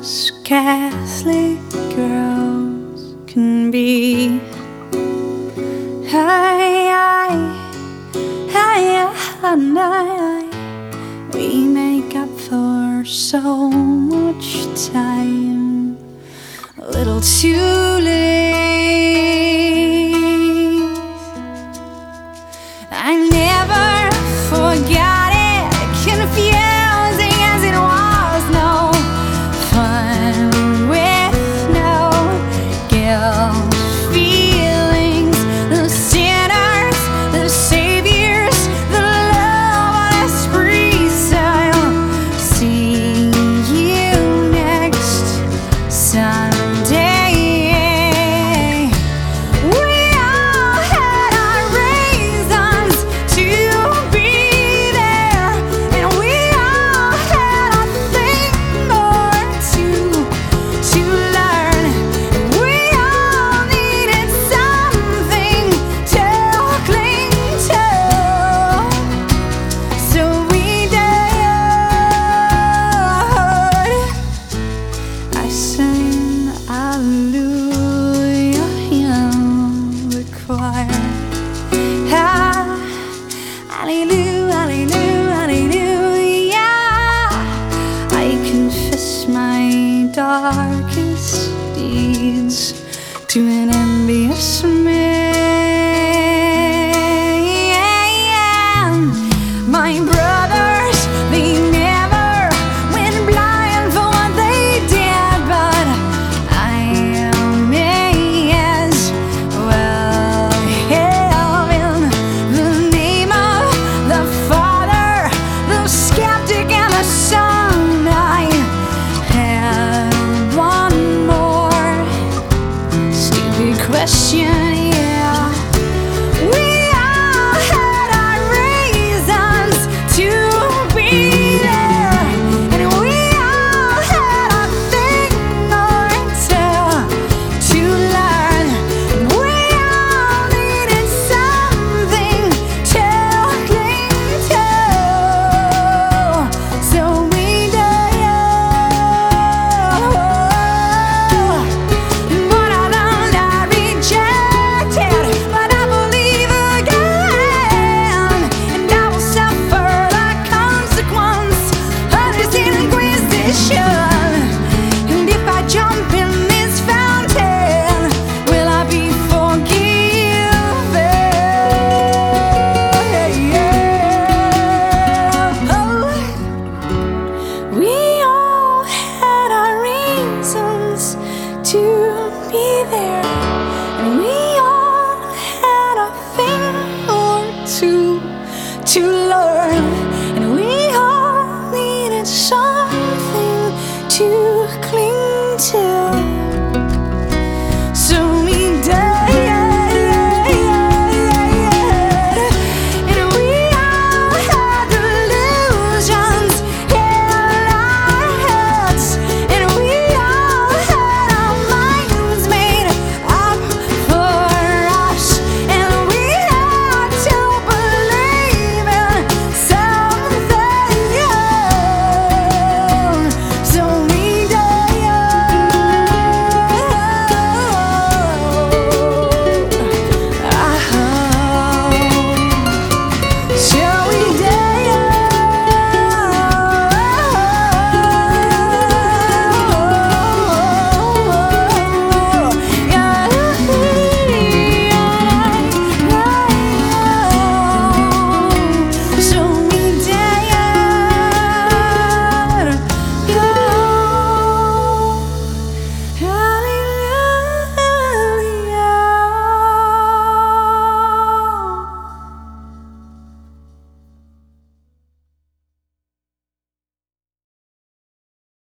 as Catholic girls can be. We make up for so much time a little too late. I never forgot it, confusing as it was. No fun with no guilt feelings. The sinners, the saviors, the loveless freestyle. See you next Sunday. Hallelujah, hallelujah, hallelujah. I confess my darkest deeds to an envious man. My brothers, they never went blind for what they did, but I may as well have in the name of the Father, the skeptic, and the Son. I have one more stupid question, yeah. We all had our reasons to be there, and we all had a thing or two to learn. We all needed something to cling to, so we did. But I learned, I rejected, but I believe again, and I will suffer the consequence of this inquisition. And if I jump in this fountain, will I be forgiven? Oh, we all had our reasons to be there, and we all had a thing or two to learn, and we all needed something to cling